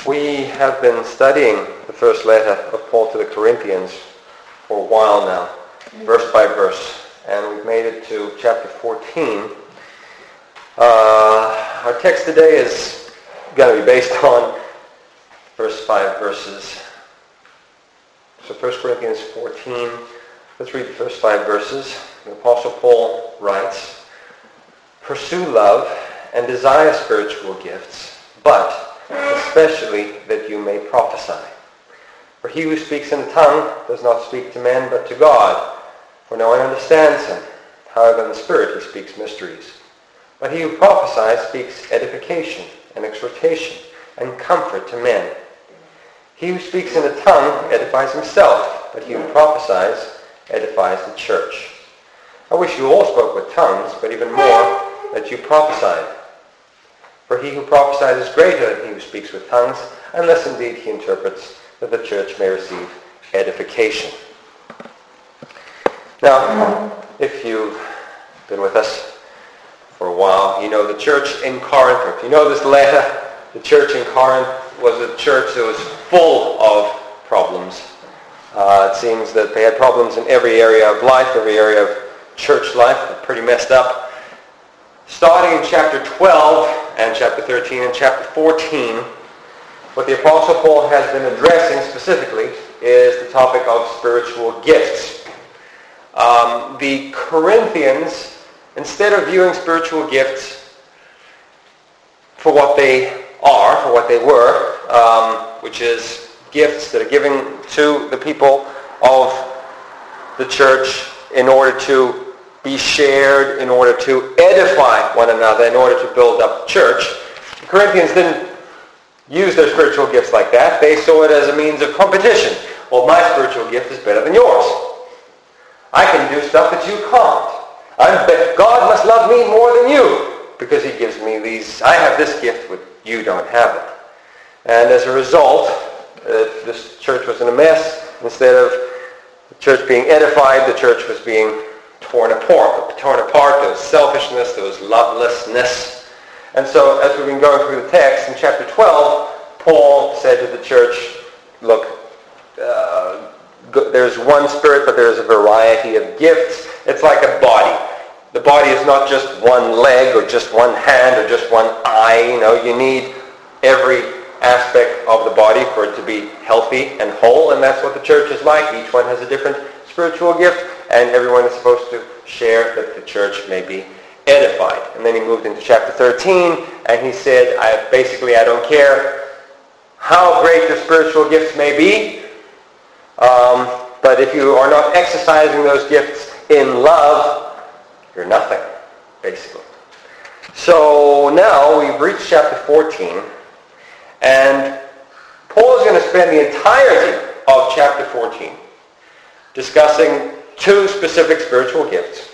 We have been studying the first letter of Paul to the Corinthians for a while now, verse by verse, and we've made it to chapter 14. Our text today is going to be based on first 5 verses. So 1 Corinthians 14, let's read the first 5 verses. The Apostle Paul writes, "Pursue love and desire spiritual gifts, but especially that you may prophesy. For he who speaks in a tongue does not speak to men but to God, for no one understands him. However, in the Spirit he speaks mysteries. But he who prophesies speaks edification and exhortation and comfort to men. He who speaks in a tongue edifies himself, but he who prophesies edifies the church. I wish you all spoke with tongues, but even more that you prophesied. For he who prophesies is greater than he who speaks with tongues, unless indeed he interprets, that the church may receive edification." Now, if you've been with us for a while, you know the church in Corinth, or if you know this letter, the church in Corinth was a church that was full of problems. It seems that they had problems in every area of life, every area of church life. They're pretty messed up. Starting in chapter 12 and chapter 13 and chapter 14, what the Apostle Paul has been addressing specifically is the topic of spiritual gifts. The Corinthians, instead of viewing spiritual gifts for what they are, for what they were, which is gifts that are given to the people of the church in order to be shared, in order to edify one another, in order to build up the church. The Corinthians didn't use their spiritual gifts like that. They saw it as a means of competition. Well, my spiritual gift is better than yours. I can do stuff that you can't. I bet God must love me more than you because he gives me these. I have this gift, but you don't have it. And as a result, this church was in a mess. Instead of the church being edified, the church was being torn apart. There was selfishness, there was lovelessness. And so as we've been going through the text, in chapter 12, Paul said to the church, look, there's one Spirit, but there's a variety of gifts. It's like a body. The body is not just one leg or just one hand or just one eye. You need every aspect of the body for it to be healthy and whole, and that's what the church is like. Each one has a different spiritual gift, and everyone is supposed to share that the church may be edified. And then he moved into chapter 13, and he said, I don't care how great your spiritual gifts may be, but if you are not exercising those gifts in love, you're nothing, basically. So now we've reached chapter 14, and Paul is going to spend the entirety of chapter 14 discussing 2 specific spiritual gifts.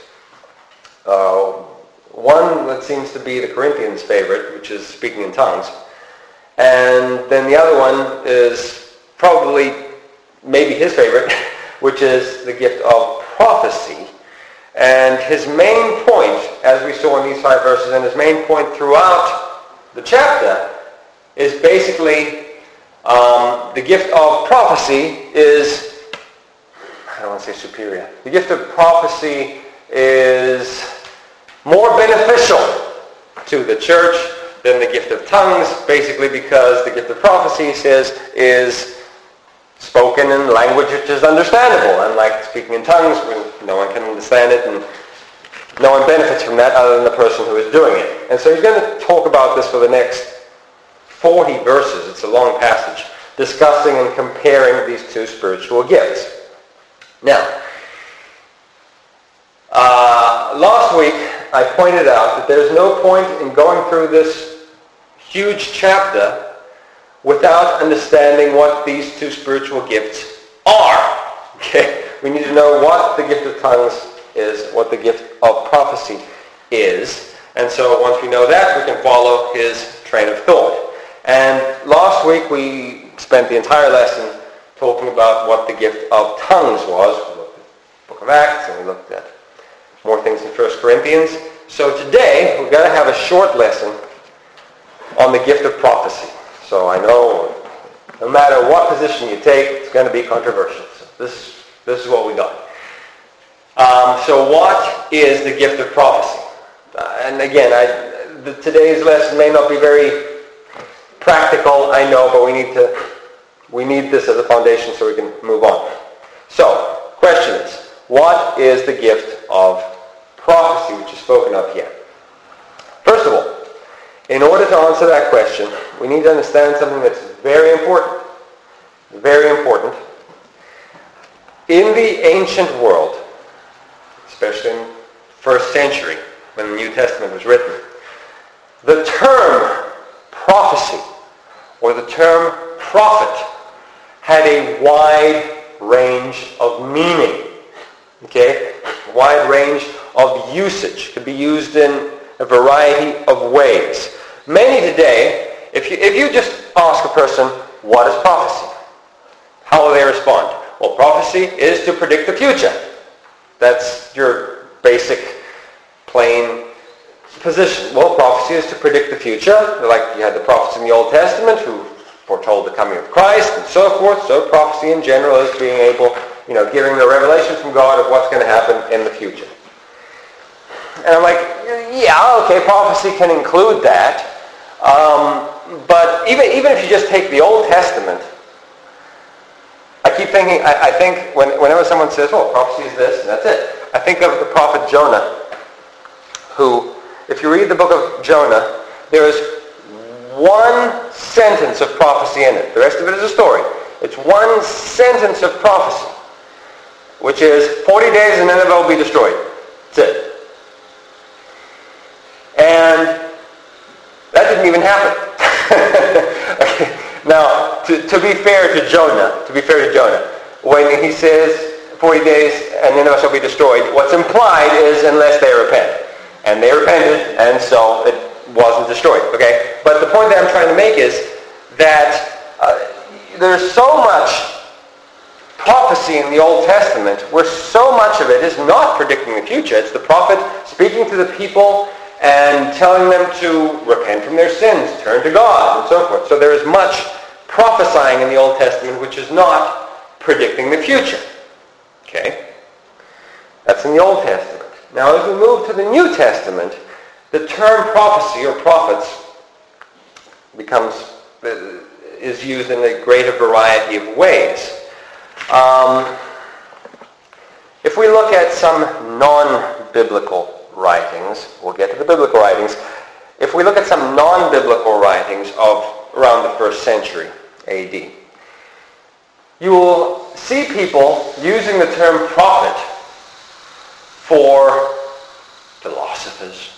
One that seems to be the Corinthians' favorite, which is speaking in tongues. And then the other one is probably maybe his favorite, which is the gift of prophecy. And his main point, as we saw in these 5 verses, and his main point throughout the chapter, is basically the gift of prophecy is, I don't want to say superior. The gift of prophecy is more beneficial to the church than the gift of tongues, basically because the gift of prophecy, he says, is spoken in language which is understandable. Unlike speaking in tongues, when no one can understand it and no one benefits from that other than the person who is doing it. And so he's going to talk about this for the next 40 verses. It's a long passage, discussing and comparing these 2 spiritual gifts. Now, last week I pointed out that there's no point in going through this huge chapter without understanding what these 2 spiritual gifts are. Okay? We need to know what the gift of tongues is, what the gift of prophecy is. And so once we know that, we can follow his train of thought. And last week we spent the entire lesson talking about what the gift of tongues was. We looked at the book of Acts, and we looked at more things in 1 Corinthians. So today, we're going to have a short lesson on the gift of prophecy. So I know No matter what position you take, it's going to be controversial. So this is what we got. So what is the gift of prophecy? And again, today's lesson may not be very practical, I know, but we need this as a foundation so we can move on. So, question is, what is the gift of prophecy, which is spoken of here? First of all, in order to answer that question, we need to understand something that's very important. Very important. In the ancient world, especially in first century, when the New Testament was written, the term prophecy or the term prophet had a wide range of meaning. Okay? A wide range of usage. Could be used in a variety of ways. Many today, if you just ask a person, what is prophecy? How will they respond? Well, prophecy is to predict the future. That's your basic, plain position. Well, prophecy is to predict the future. Like you had the prophets in the Old Testament who foretold the coming of Christ and so forth. So prophecy in general is being able, giving the revelation from God of what's going to happen in the future. And I'm like, yeah, okay, prophecy can include that. But even if you just take the Old Testament, I keep thinking, I think whenever someone says, oh, prophecy is this, and that's it, I think of the prophet Jonah, who, if you read the book of Jonah, there is one sentence of prophecy in it. The rest of it is a story. It's one sentence of prophecy, which is 40 days and Nineveh will be destroyed. That's it. And that didn't even happen. Okay. Now, to be fair to Jonah, when he says 40 days and Nineveh shall be destroyed, what's implied is unless they repent. And they repented, and so it wasn't destroyed. Okay? But the point that I'm trying to make is that there's so much prophecy in the Old Testament where so much of it is not predicting the future. It's the prophet speaking to the people and telling them to repent from their sins, turn to God, and so forth. So there is much prophesying in the Old Testament which is not predicting the future. Okay? That's in the Old Testament. Now as we move to the New Testament, the term prophecy or prophets is used in a greater variety of ways. If we look at some non-biblical writings, we'll get to the biblical writings. If we look at some non-biblical writings of around the first century AD, you will see people using the term prophet for philosophers,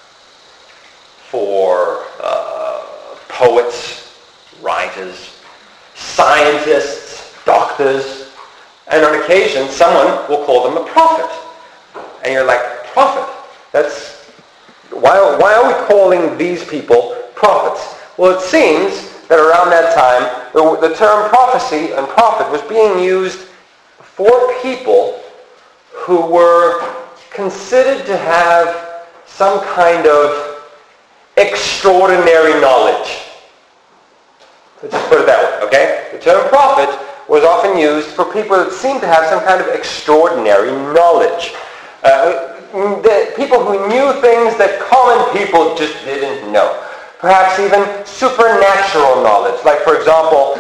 for poets, writers, scientists, doctors, and on occasion someone will call them a prophet. And you're like, prophet? Why are we calling these people prophets? Well, it seems that around that time, the term prophecy and prophet was being used for people who were considered to have some kind of extraordinary knowledge. Let's just put it that way, okay? The term prophet was often used for people that seemed to have some kind of extraordinary knowledge. The people who knew things that common people just didn't know. Perhaps even supernatural knowledge. Like, for example,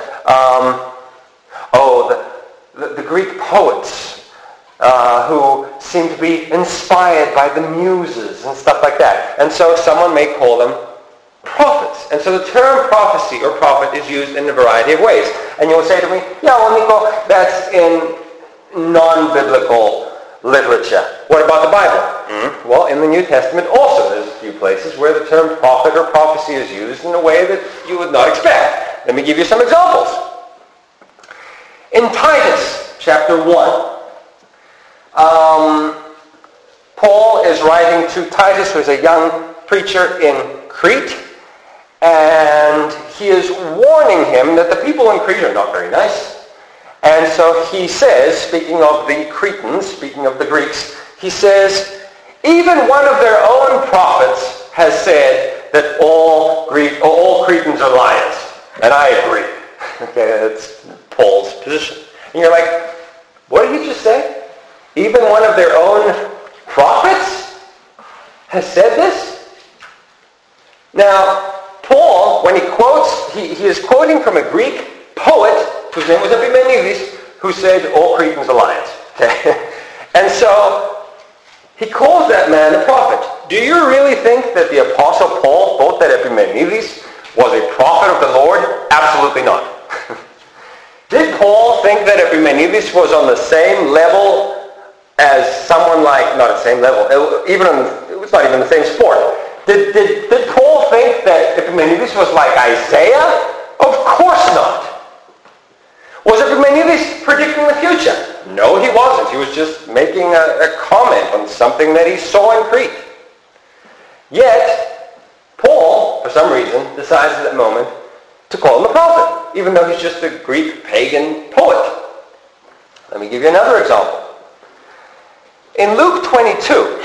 the Greek poets who seem to be inspired by the muses and stuff like that. And so someone may call them prophets. And so the term prophecy or prophet is used in a variety of ways. And you'll say to me, yeah, well, Nico, that's in non-biblical literature. What about the Bible? Well, in the New Testament also there's a few places where the term prophet or prophecy is used in a way that you would not expect. Let me give you some examples. In Titus chapter 1, Paul is writing to Titus, who is a young preacher in Crete, and he is warning him that the people in Crete are not very nice. And so he says, speaking of the Cretans, speaking of the Greeks, he says, even one of their own prophets has said that all Cretans are liars. And I agree. Okay, that's Paul's position. And you're like, what did he just say? Even one of their own prophets has said this? Now, Paul, when he quotes, he is quoting from a Greek poet whose name was Epimenides, who said, all Cretans are lions. Okay? And so, he calls that man a prophet. Do you really think that the Apostle Paul thought that Epimenides was a prophet of the Lord? Absolutely not. Did Paul think that Epimenides was on the same level as someone like, not the same level, it was not even the same sport. Did Paul think that Epimenides was like Isaiah? Of course not. Was Epimenides predicting the future? No, he wasn't. He was just making a comment on something that he saw in Crete. Yet, Paul, for some reason, decides at that moment to call him a prophet, even though he's just a Greek pagan poet. Let me give you another example. In Luke 22,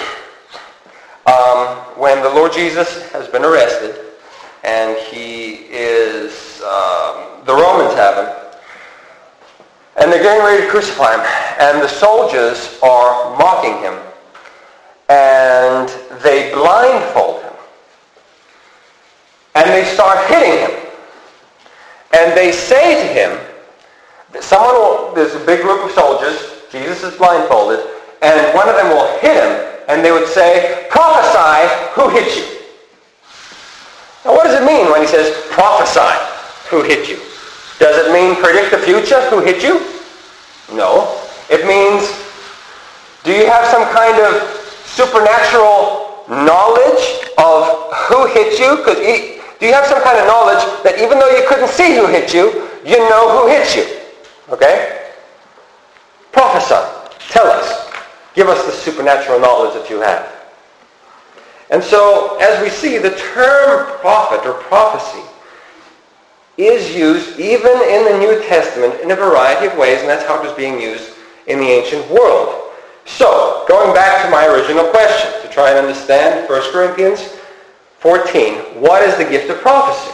when the Lord Jesus has been arrested, and he is, the Romans have him, and they're getting ready to crucify him, and the soldiers are mocking him, and they blindfold him, and they start hitting him, and they say to him, there's a big group of soldiers, Jesus is blindfolded, and one of them will hit him, and they would say, prophesy, who hit you? Now what does it mean when he says, prophesy, who hit you? Does it mean predict the future, who hit you? No. It means, do you have some kind of supernatural knowledge of who hit you? Do you have some kind of knowledge that even though you couldn't see who hit you, you know who hit you? Okay? Prophesy. Tell us. Give us the supernatural knowledge that you have. And so, as we see, the term prophet or prophecy is used even in the New Testament in a variety of ways, and that's how it was being used in the ancient world. So, going back to my original question, to try and understand 1 Corinthians 14, what is the gift of prophecy?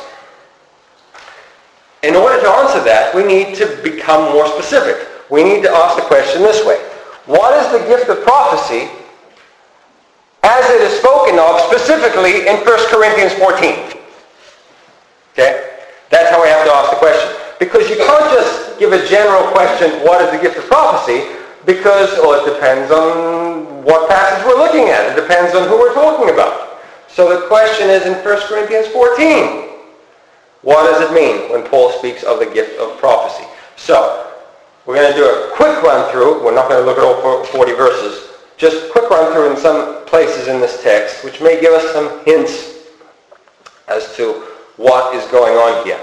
In order to answer that, we need to become more specific. We need to ask the question this way. What is the gift of prophecy as it is spoken of specifically in 1 Corinthians 14? Okay? That's how we have to ask the question. Because you can't just give a general question, what is the gift of prophecy? Because, it depends on what passage we're looking at. It depends on who we're talking about. So the question is in 1 Corinthians 14. What does it mean when Paul speaks of the gift of prophecy? So, we're going to do a quick run through. We're not going to look at all 40 verses. Just a quick run through in some places in this text, which may give us some hints as to what is going on here.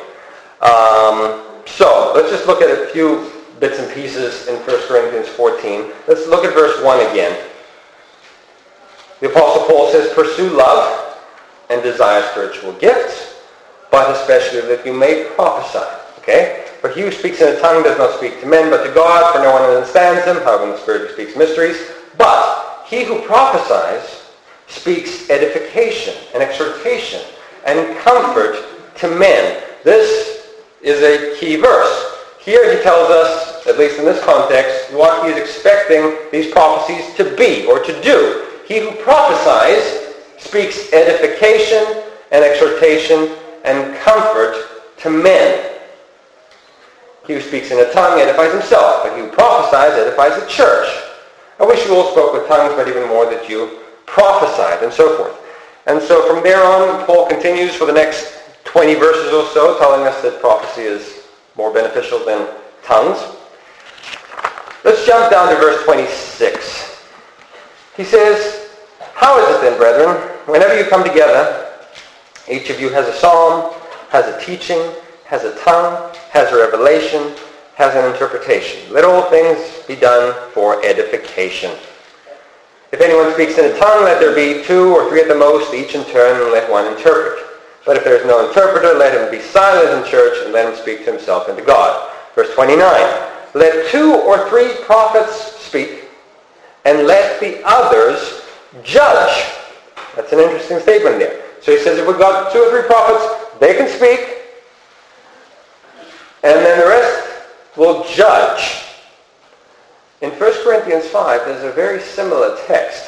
So, let's just look at a few bits and pieces in 1 Corinthians 14. Let's look at verse 1 again. The Apostle Paul says, pursue love and desire spiritual gifts, but especially that you may prophesy. Okay? For he who speaks in a tongue does not speak to men, but to God, for no one understands him, however in the Spirit he speaks mysteries. But he who prophesies speaks edification and exhortation and comfort to men. This is a key verse. Here he tells us, at least in this context, what he is expecting these prophecies to be or to do. He who prophesies speaks edification and exhortation and comfort to men. He who speaks in a tongue edifies himself, but he who prophesies edifies the church. I wish you all spoke with tongues, but even more that you prophesied, and so forth. And so from there on, Paul continues for the next 20 verses or so, telling us that prophecy is more beneficial than tongues. Let's jump down to verse 26. He says, how is it then, brethren, whenever you come together, each of you has a psalm, has a teaching, has a tongue, has a revelation, has an interpretation. Let all things be done for edification. If anyone speaks in a tongue, let there be 2 or 3 at the most, each in turn, and let one interpret. But if there is no interpreter, let him be silent in church, and let him speak to himself and to God. Verse 29, let 2 or 3 prophets speak, and let the others judge. That's an interesting statement there. So he says if we've got 2 or 3 prophets, they can speak. and then the rest will judge. In 1 Corinthians 5, there's a very similar text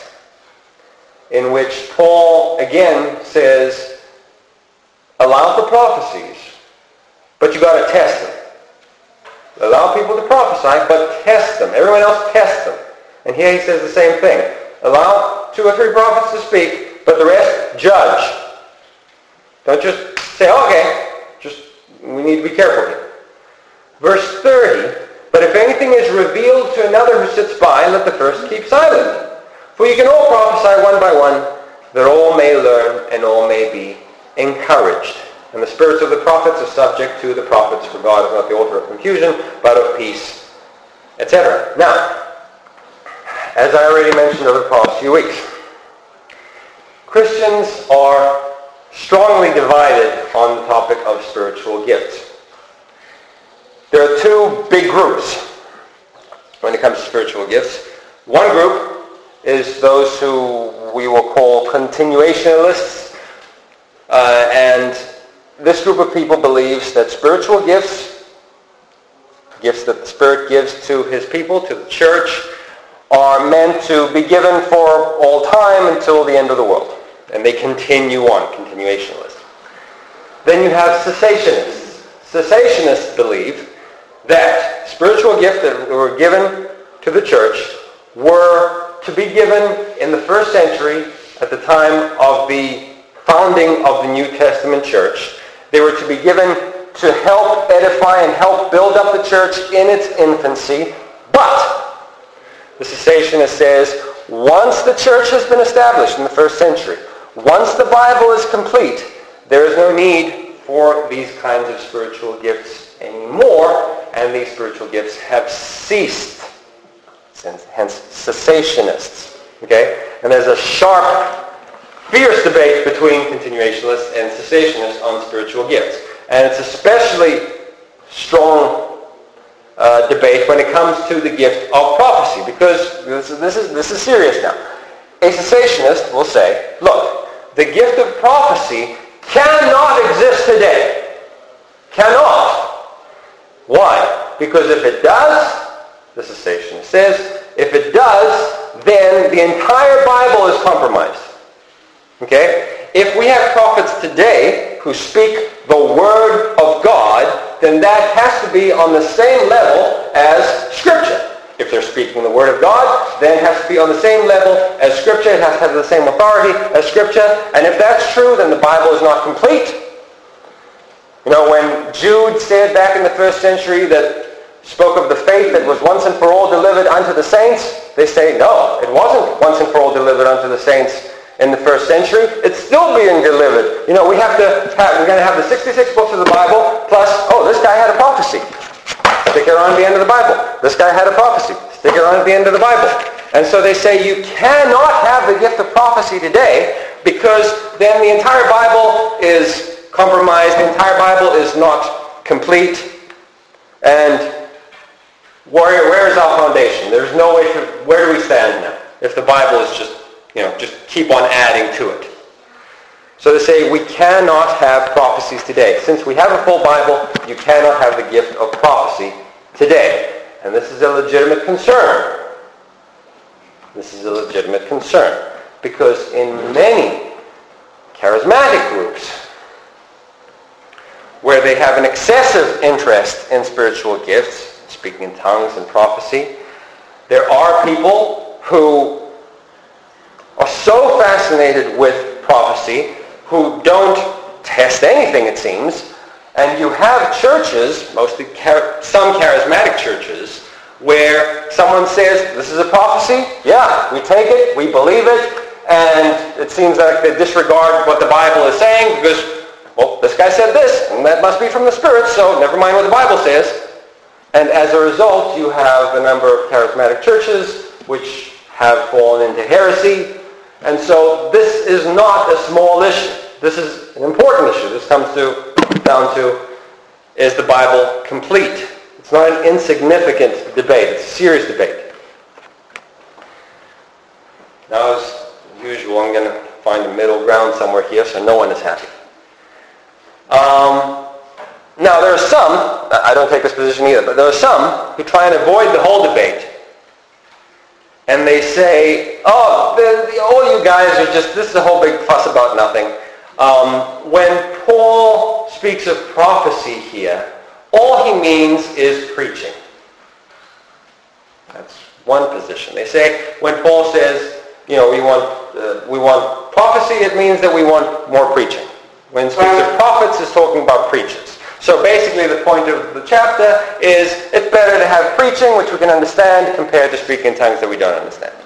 in which Paul again says, allow for prophecies, but you got to test them. Allow people to prophesy, but test them. Everyone else test them. And here he says the same thing. Allow 2 or 3 prophets to speak, but the rest judge. Don't just say, okay, we need to be careful here. Verse 30, but if anything is revealed to another who sits by, let the first keep silent. For you can all prophesy one by one, that all may learn and all may be encouraged. And the spirits of the prophets are subject to the prophets, for God is not the author of confusion, but of peace, etc. Now, as I already mentioned over the past few weeks, Christians are strongly divided on the topic of spiritual gifts. There are 2 big groups when it comes to spiritual gifts. One group is those who we will call continuationalists, and this group of people believes that spiritual gifts that the Spirit gives to his people, to the church, are meant to be given for all time until the end of the world. And they continue on, continuationalists. Then you have cessationists. Cessationists believe that spiritual gifts that were given to the church were to be given in the first century at the time of the founding of the New Testament church. They were to be given to help edify and help build up the church in its infancy. But the cessationist says, once the church has been established in the first century, once the Bible is complete, there is no need for these kinds of spiritual gifts anymore, and these spiritual gifts have ceased. Hence, cessationists. Okay? And there's a sharp, fierce debate between continuationalists and cessationists on spiritual gifts. And it's especially strong debate when it comes to the gift of prophecy, because this is serious now. A cessationist will say, look, the gift of prophecy cannot exist today. Cannot. Why? Because if it does, the cessationist says, if it does, then the entire Bible is compromised. Okay? If we have prophets today who speak the Word of God, then that has to be on the same level as Scripture. If they're speaking the Word of God, then it has to be on the same level as Scripture. It has to have the same authority as Scripture. And if that's true, then the Bible is not complete. You know, when Jude said back in the first century that spoke of the faith that was once and for all delivered unto the saints, they say, no, it wasn't once and for all delivered unto the saints in the first century. It's still being delivered. You know, we're going to have the 66 books of the Bible, plus, this guy had a prophecy. Stick it on the end of the Bible. This guy had a prophecy. Stick it on at the end of the Bible. And so they say you cannot have the gift of prophecy today because then the entire Bible is compromised. The entire Bible is not complete. And where is our foundation? There's no way to, where do we stand now? If the Bible is just keep on adding to it. So they say we cannot have prophecies today. Since we have a full Bible, you cannot have the gift of prophecy today. And this is a legitimate concern. This is a legitimate concern. Because in many charismatic groups, where they have an excessive interest in spiritual gifts, speaking in tongues and prophecy, there are people who are so fascinated with prophecy, who don't test anything, it seems, and you have churches, mostly some charismatic churches, where someone says, this is a prophecy, yeah, we take it, we believe it, and it seems like they disregard what the Bible is saying, because, well, this guy said this, and that must be from the Spirit, so never mind what the Bible says. And as a result, you have a number of charismatic churches which have fallen into heresy. And so this is not a small issue. This is an important issue. This comes down to, is the Bible complete? It's not an insignificant debate. It's a serious debate. Now, as usual, I'm going to find a middle ground somewhere here so no one is happy. Now, there are some, I don't take this position either, but there are some who try and avoid the whole debate. And they say, all you guys are just, this is a whole big fuss about nothing. When Paul speaks of prophecy here, all he means is preaching. That's one position. They say when Paul says, we want prophecy, it means that we want more preaching. When he speaks of prophets, it's talking about preachers. So basically the point of the chapter is it's better to have preaching, which we can understand, compared to speaking in tongues that we don't understand.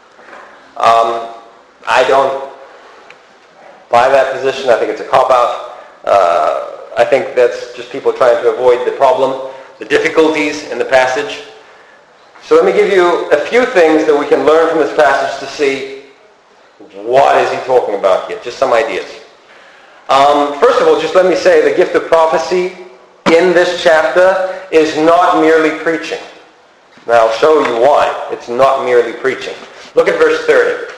I don't buy that position. I think it's a cop-out. I think that's just people trying to avoid the problem, the difficulties in the passage. So let me give you a few things that we can learn from this passage to see what is he talking about here. Just some ideas. First of all, just let me say the gift of prophecy in this chapter is not merely preaching. Now I'll show you why. It's not merely preaching. Look at verse 30.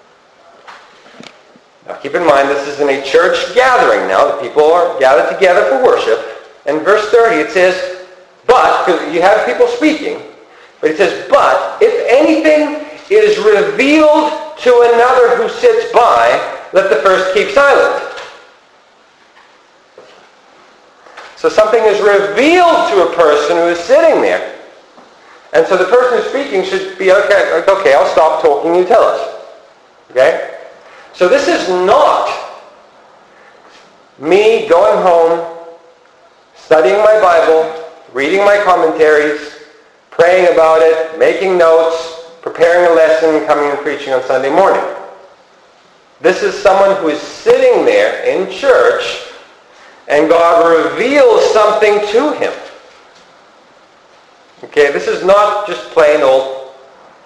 Now keep in mind this is in a church gathering now. The people are gathered together for worship. And verse 30 it says, but, because you have people speaking, but it says, but if anything is revealed to another who sits by, let the first keep silent. So something is revealed to a person who is sitting there. And so the person who's speaking should be, okay, I'll stop talking, you tell us. Okay? So this is not me going home, studying my Bible, reading my commentaries, praying about it, making notes, preparing a lesson, coming and preaching on Sunday morning. This is someone who is sitting there in church and God reveals something to him. Okay, this is not just plain old,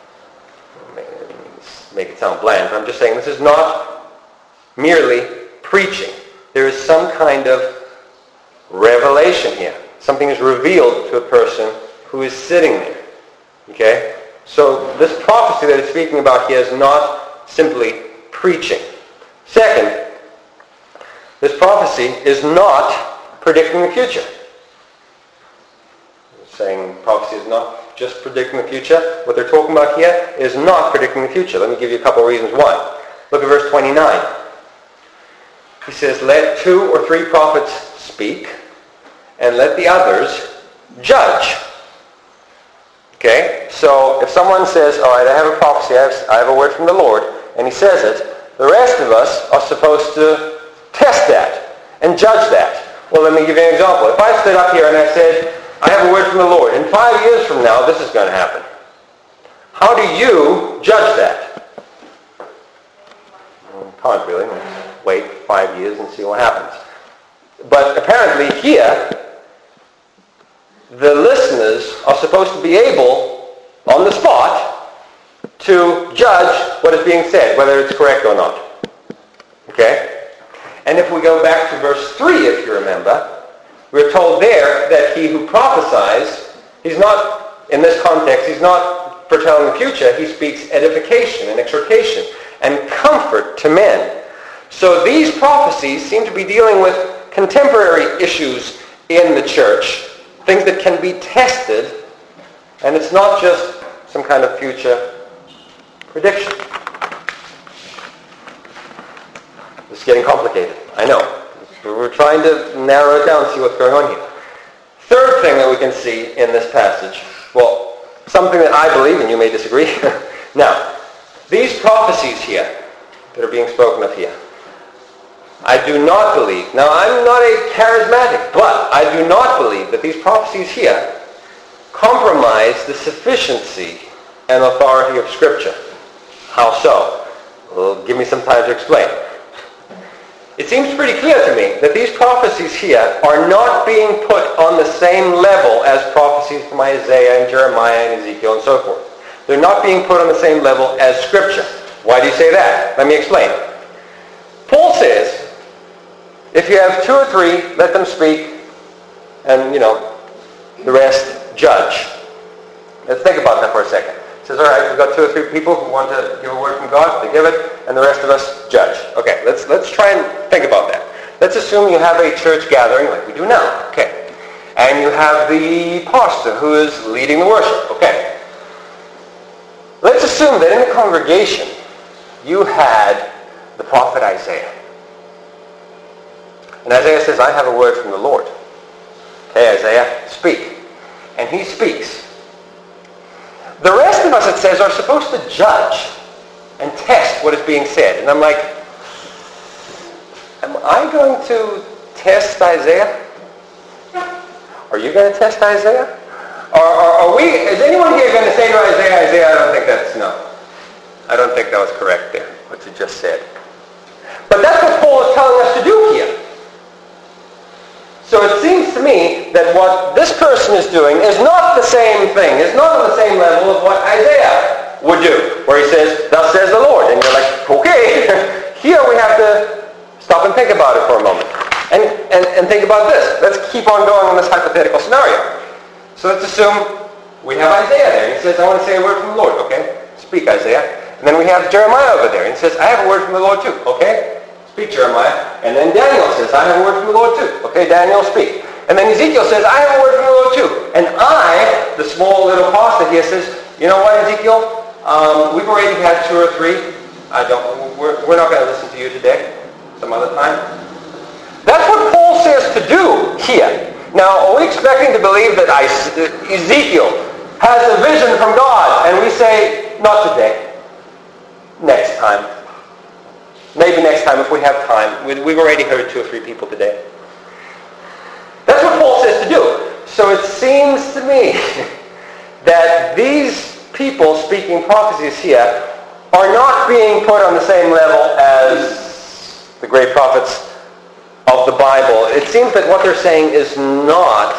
make it sound bland, but I'm just saying this is not merely preaching. There is some kind of revelation here. Something is revealed to a person who is sitting there. Okay? So this prophecy that it's speaking about here is not simply preaching. Second, this prophecy is not predicting the future. Saying prophecy is not just predicting the future. What they're talking about here is not predicting the future. Let me give you a couple of reasons why. Look at verse 29. He says, let 2 or 3 prophets speak, and let the others judge. Okay? So if someone says, all right, I have a prophecy, I have a word from the Lord, and he says it, the rest of us are supposed to test that and judge that. Well, let me give you an example. If I stood up here and I said, I have a word from the Lord, in 5 years from now, this is going to happen. How do you judge that? Well, can't really. Wait 5 years and see what happens. But apparently here, the listeners are supposed to be able, on the spot, to judge what is being said, whether it's correct or not. Okay? And if we go back to verse 3, if you remember, we're told there that he who prophesies, he's not, in this context, he's not foretelling the future. He speaks edification and exhortation and comfort to men. So these prophecies seem to be dealing with contemporary issues in the church, things that can be tested, and it's not just some kind of future prediction. It's getting complicated, I know. We're trying to narrow it down and see what's going on here. Third thing that we can see in this passage, well, something that I believe, and you may disagree. Now, these prophecies here that are being spoken of here, I do not believe, now I'm not a charismatic, but I do not believe that these prophecies here compromise the sufficiency and authority of Scripture. How so? Well, give me some time to explain. It seems pretty clear to me that these prophecies here are not being put on the same level as prophecies from Isaiah and Jeremiah and Ezekiel and so forth. They're not being put on the same level as Scripture. Why do you say that? Let me explain. Paul says, if you have 2 or 3, let them speak, and, the rest judge. Let's think about that for a second. He says, all right, we've got 2 or 3 people who want to give a word from God, they give it, and the rest of us judge. Okay, let's try and think about that. Let's assume you have a church gathering like we do now. Okay. and you have the pastor who is leading the worship. Okay. Let's assume that in the congregation you had the prophet Isaiah. And Isaiah says, I have a word from the Lord. Okay, Isaiah, speak. And he speaks. The rest of us, it says, are supposed to judge and test what is being said. And I'm like, am I going to test Isaiah? Are you going to test Isaiah? Is anyone here going to say to Isaiah, I don't think that's, no. I don't think that was correct there, what you just said. But that's what Paul is telling us to do here. So it seems to me that what this person is doing is not the same thing, is not on the same level of what Isaiah would do, where he says, thus says the Lord. And you're like, okay, here we have to stop and think about it for a moment. And think about this. Let's keep on going in this hypothetical scenario. So let's assume we have Isaiah there. He says, I want to say a word from the Lord. Okay, speak, Isaiah. And then we have Jeremiah over there. And he says, I have a word from the Lord too. Okay, speak, Jeremiah. And then Daniel says, I have a word from the Lord too. Okay, Daniel, speak. And then Ezekiel says, I have a word from the Lord too. And I, the small little pastor here, says, you know what, Ezekiel? We've already had 2 or 3. We're not going to listen to you today. Some other time. That's what Paul says to do here. Now, are we expecting to believe that Ezekiel has a vision from God, and we say, not today, next time? Maybe next time if we have time. We've already heard 2 or 3 people today. That's what Paul says to do. So it seems to me that these people speaking prophecies here are not being put on the same level as the great prophets of the Bible. It seems that what they're saying is not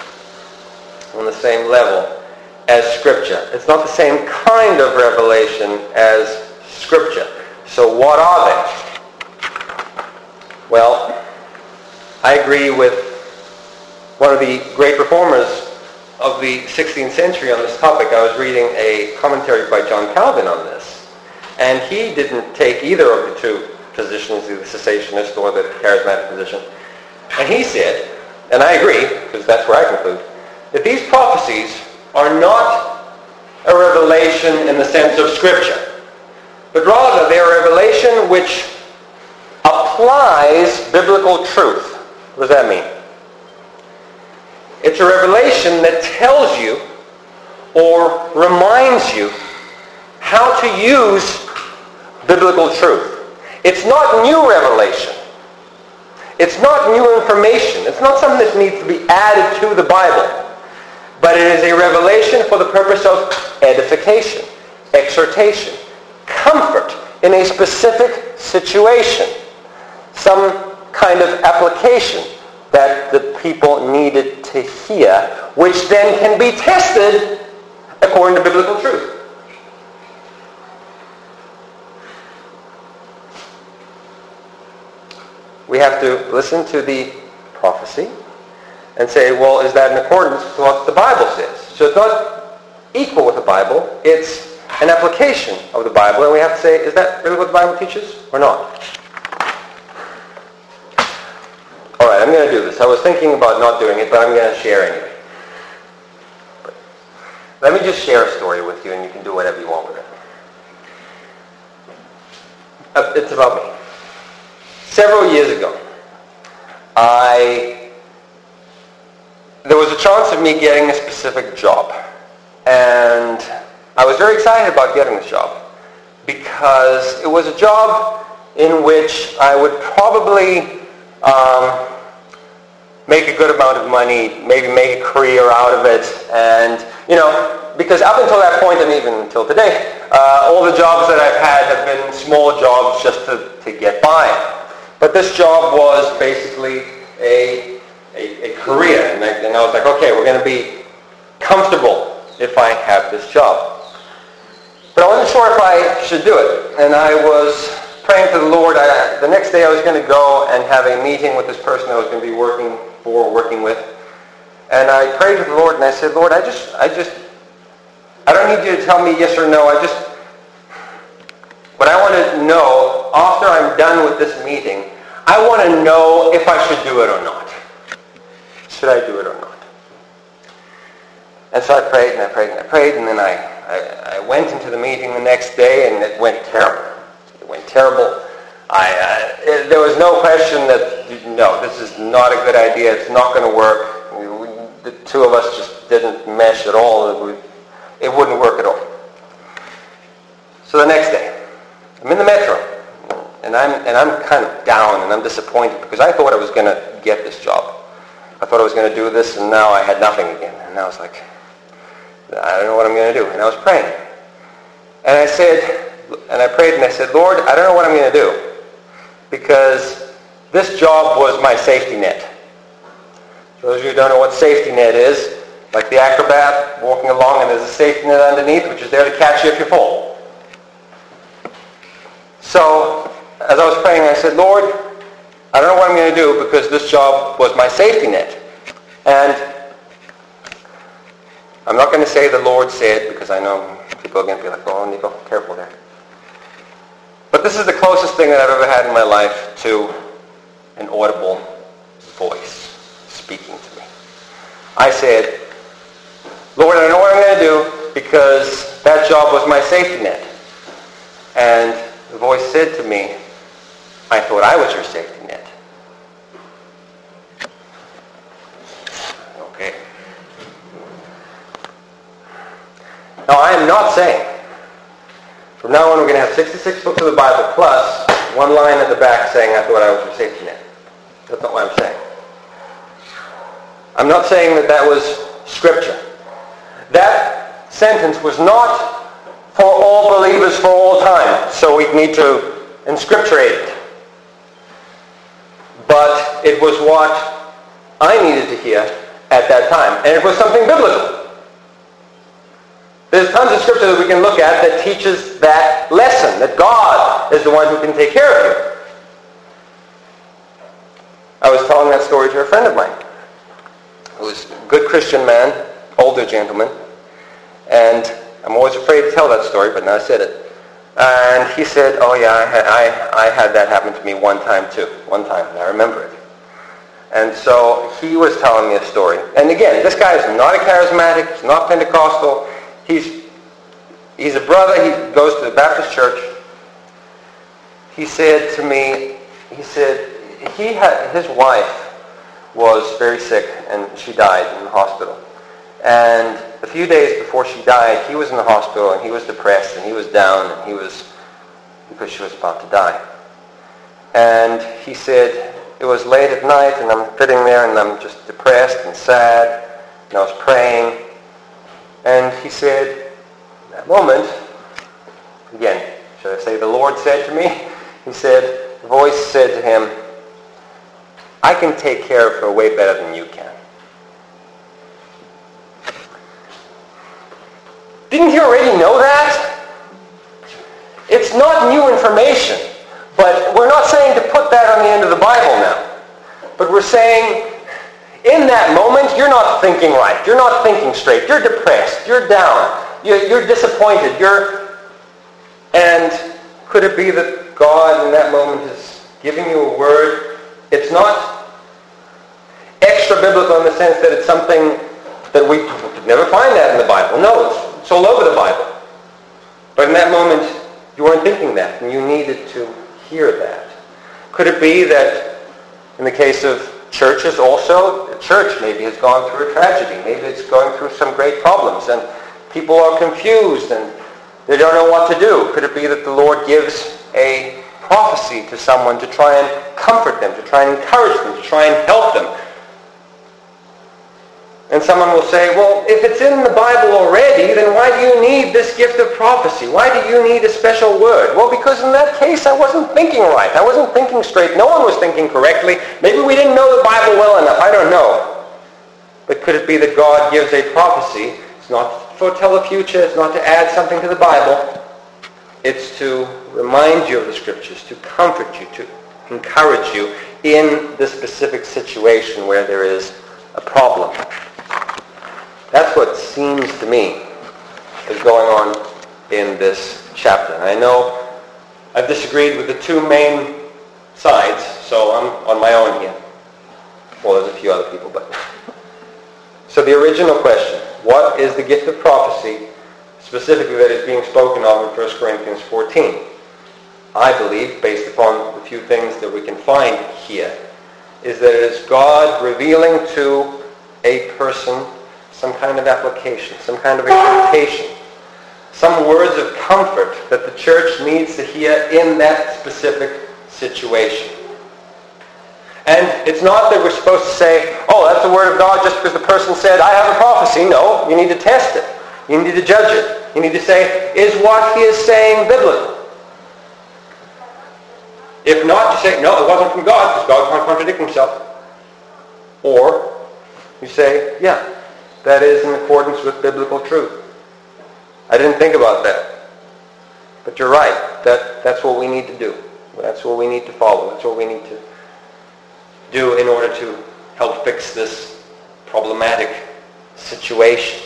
on the same level as Scripture. It's not the same kind of revelation as Scripture. So what are they? Well, I agree with one of the great reformers of the 16th century on this topic. I was reading a commentary by John Calvin on this, and he didn't take either of the two positions, the cessationist or the charismatic position. And he said, and I agree, because that's where I conclude, that these prophecies are not a revelation in the sense of Scripture, but rather they are a revelation which applies biblical truth. What does that mean? It's a revelation that tells you or reminds you how to use biblical truth. It's not new revelation. It's not new information. It's not something that needs to be added to the Bible. But it is a revelation for the purpose of edification, exhortation, comfort in a specific situation. Some kind of application that the people needed to hear, which then can be tested according to biblical truth. We have to listen to the prophecy and say, well, is that in accordance with what the Bible says? So it's not equal with the Bible. It's an application of the Bible. And we have to say, is that really what the Bible teaches or not? All right, I'm going to do this. I was thinking about not doing it, but I'm going to share anyway. Let me just share a story with you, and you can do whatever you want with it. It's about me. Several years ago, there was a chance of me getting a specific job. And I was very excited about getting this job because it was a job in which I would probably make a good amount of money, maybe make a career out of it. And, because up until that point, and even until today, all the jobs that I've had have been small jobs just to get by. But this job was basically a career. And I was like, okay, we're going to be comfortable if I have this job. But I wasn't sure if I should do it. And I was praying to the Lord. The next day I was going to go and have a meeting with this person I was going to be working with. And I prayed to the Lord and I said, Lord, I don't need you to tell me yes or no. But I want to know, after I'm done with this meeting, I want to know if I should do it or not. Should I do it or not? And so I prayed and I prayed and I prayed, and then I went into the meeting the next day, and it went terrible. It went terrible. There was no question that, no, this is not a good idea. It's not going to work. The two of us just didn't mesh at all. It wouldn't work at all. So the next day, I'm in the metro, and I'm kind of down, and I'm disappointed because I thought I was going to get this job. I thought I was going to do this, and now I had nothing again. And I was like, I don't know what I'm going to do. And I was praying. And I prayed and I said, Lord, I don't know what I'm going to do, because this job was my safety net. For those of you who don't know what safety net is, like the acrobat walking along and there's a safety net underneath which is there to catch you if you fall. So as I was praying, I said, Lord, I don't know what I'm going to do, because this job was my safety net. And I'm not going to say the Lord said, because I know people are going to be like, oh, Nico, careful there. But this is the closest thing that I've ever had in my life to an audible voice speaking to me. I said, Lord, I don't know what I'm going to do, because that job was my safety net. And the voice said to me, I thought I was your safety net. Okay. Now I am not saying, from now on we're going to have 66 books of the Bible plus one line at the back saying, I thought I was your safety net. That's not what I'm saying. I'm not saying that was Scripture. That sentence was not for all believers for all time, so we need to inscripturate it. But it was what I needed to hear at that time. And it was something biblical. There's tons of scripture that we can look at that teaches that lesson, that God is the one who can take care of you. I was telling that story to a friend of mine, who was a good Christian man, older gentleman, and I'm always afraid to tell that story, but now I said it. And he said, oh yeah, I had that happen to me one time too. One time, and I remember it. And so he was telling me a story. And again, this guy is not a charismatic, he's not Pentecostal. He's a brother, he goes to the Baptist church. He said to me, his wife was very sick and she died in the hospital. And a few days before she died, he was in the hospital and he was depressed and he was down and because she was about to die. And he said, it was late at night and I'm sitting there and I'm just depressed and sad and I was praying. And he said, in that moment, again, should I say the Lord said to me? He said, the voice said to him, I can take care of her way better than you can. Didn't you already know that? It's not new information, but we're not saying to put that on the end of the Bible now. But we're saying, in that moment, you're not thinking right. You're not thinking straight. You're depressed. You're down. You're disappointed. And could it be that God in that moment is giving you a word? It's not extra biblical in the sense that it's something that we could never find that in the Bible. No, it's all over the Bible. But in that moment, you weren't thinking that, and you needed to hear that. Could it be that in the case of churches also, the church maybe has gone through a tragedy. Maybe it's going through some great problems and people are confused and they don't know what to do. Could it be that the Lord gives a prophecy to someone to try and comfort them, to try and encourage them, to try and help them? And someone will say, well, if it's in the Bible already, then why do you need this gift of prophecy? Why do you need a special word? Well, because in that case, I wasn't thinking right. I wasn't thinking straight. No one was thinking correctly. Maybe we didn't know the Bible well enough. I don't know. But could it be that God gives a prophecy? It's not to foretell the future. It's not to add something to the Bible. It's to remind you of the Scriptures, to comfort you, to encourage you in the specific situation where there is a problem. That's what seems to me is going on in this chapter. And I know I've disagreed with the two main sides, so I'm on my own here. Well, there's a few other people, but... So the original question, what is the gift of prophecy specifically that is being spoken of in 1 Corinthians 14? I believe, based upon the few things that we can find here, is that it is God revealing to a person some kind of application, some kind of exhortation, some words of comfort that the church needs to hear in that specific situation. And it's not that we're supposed to say, oh, that's the word of God just because the person said, I have a prophecy. No, you need to test it. You need to judge it. You need to say, is what he is saying biblical? If not, you say, no, it wasn't from God because God can't contradict himself. Or you say, yeah, that is in accordance with biblical truth. I didn't think about that. But you're right. That's what we need to do. That's what we need to follow. That's what we need to do in order to help fix this problematic situation.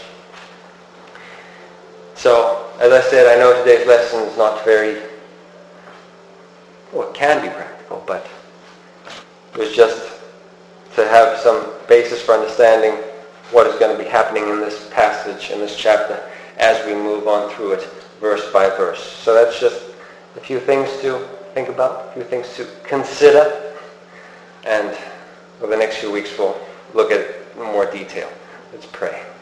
So, as I said, I know today's lesson is not very, well, it can be practical, but it was just to have some basis for understanding what is going to be happening in this passage, in this chapter, as we move on through it verse by verse. So that's just a few things to think about, a few things to consider, and over the next few weeks we'll look at it in more detail. Let's pray.